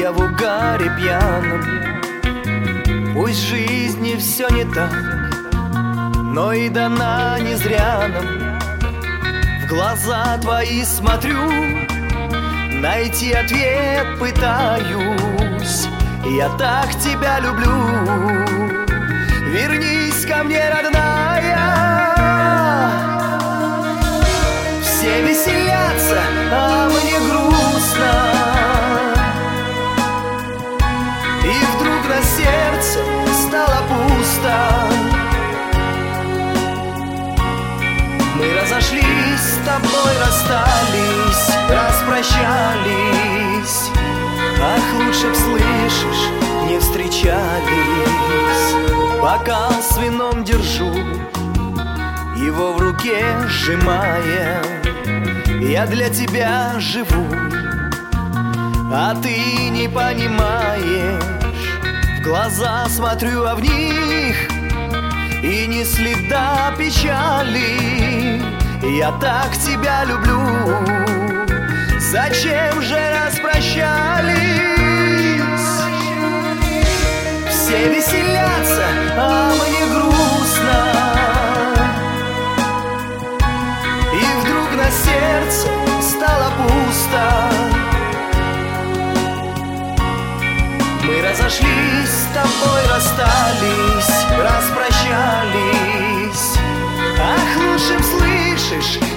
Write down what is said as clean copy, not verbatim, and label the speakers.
Speaker 1: я в угаре пьяном. Пусть в жизни все не так, но и дана не зря нам. В глаза твои смотрю, найти ответ пытаюсь. Я так тебя люблю, вернись ко мне, родная. Все веселятся, а мне грустно. И вдруг на сердце стало пусто. Мы разошлись с тобой, расстались, распрощались. Ах, лучше б, слышишь, не встречались. Бокал с вином держу, его в руке сжимая. Я для тебя живу, а ты не понимаешь. В глаза смотрю, а в них и ни следа печали. Я так тебя люблю, зачем же распрощались? Все веселятся, а мне грустно. И вдруг на сердце стало пусто. Мы разошлись с тобой, расстались, распрощались. Ах, лучше б, слышишь,